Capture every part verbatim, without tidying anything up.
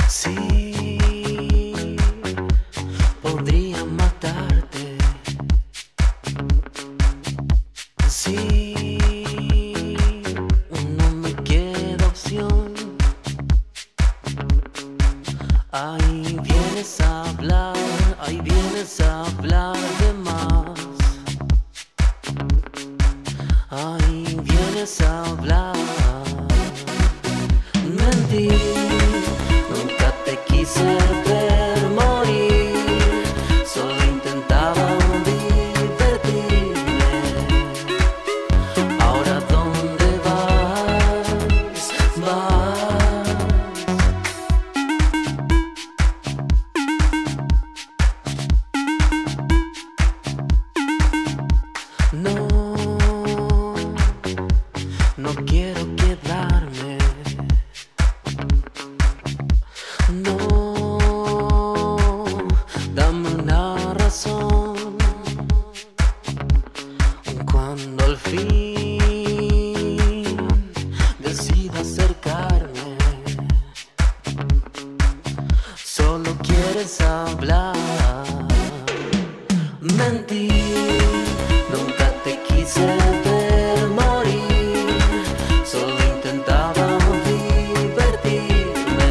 Sí, podría matarte. Sí, no me queda opción. Ahí vienes a hablar, ahí vienes a hablar de más. Ahí vienes a hablar. Mentir, nunca te quise ver morir. Solo intentaba divertirme. Ahora ¿dónde vas? Vas. No, no quiero quedarme. No, dame una razón. Cuando al fin decida acercarme, solo quieres hablar. Mentir, nunca te quise ver morir. Solo intentaba divertirme.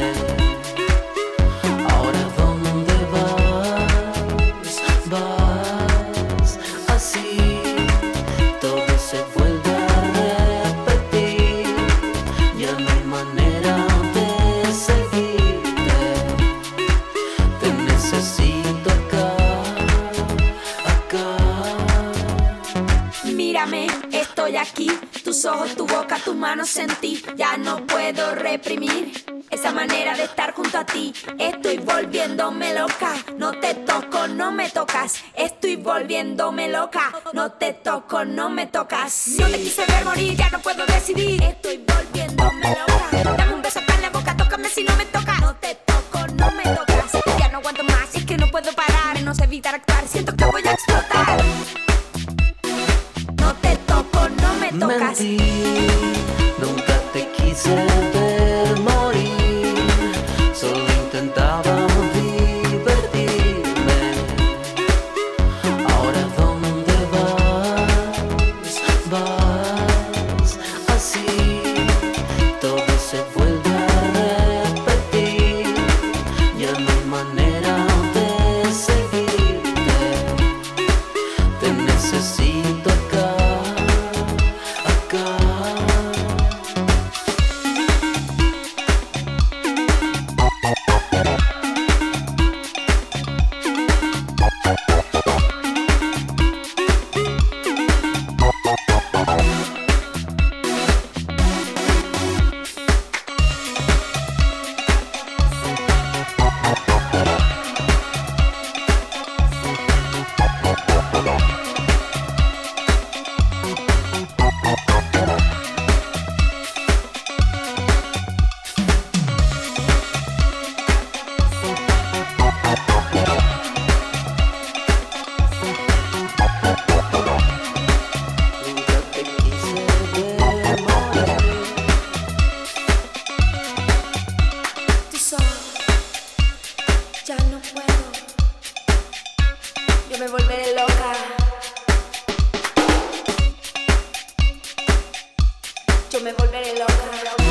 Ahora ¿dónde vas? Vas así. Todo se vuelve a repetir. Ya no hay manera de seguirte. Te necesito acá, acá. Mírame, estoy aquí, tus ojos, tu boca, tus manos sentí. Ya no puedo reprimir esa manera de estar junto a ti. Estoy volviéndome loca, no te toco, no me tocas. Estoy volviéndome loca, no te toco, no me tocas. No te quise ver morir, ya no puedo decidir. Estoy volviéndome loca. Dame un beso acá en la boca, tócame si no me tocas. No te toco, no me tocas. Ya no aguanto más, es que no puedo parar. No sé evitar actuar, siento que voy a explotar. No te toco, no me tocas. Mentir, nunca te quise ver morir. Solo intentaba divertirme. Ahora ¿dónde vas? Vas así. Todo se vuelve a repetir. Ya no hay manera de seguirte. Te necesito acá, acá. Nunca te quise ver morir. Tus ojos, ya no puedo. Yo me volveré loca. Yo me volveré loca.